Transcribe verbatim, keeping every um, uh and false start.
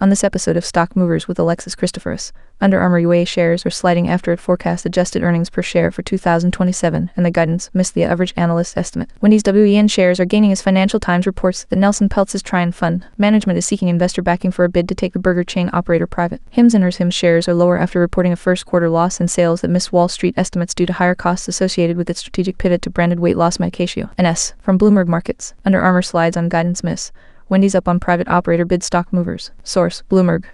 On this episode of Stock Movers with Alexis Christoforous, Under Armour U A shares are sliding after it forecast adjusted earnings per share for two thousand twenty-seven, and the guidance missed the average analyst estimate. Wendy's W E N shares are gaining as Financial Times reports that Nelson Peltz's Trian Fund management is seeking investor backing for a bid to take the burger chain operator private. Hims and Hers Hims shares are lower after reporting a first quarter loss in sales that missed Wall Street estimates due to higher costs associated with its strategic pivot to branded weight loss medication. N S. From Bloomberg Markets, Under Armour slides on guidance miss. Wendy's up on private operator bid. Stock Movers. Source: Bloomberg.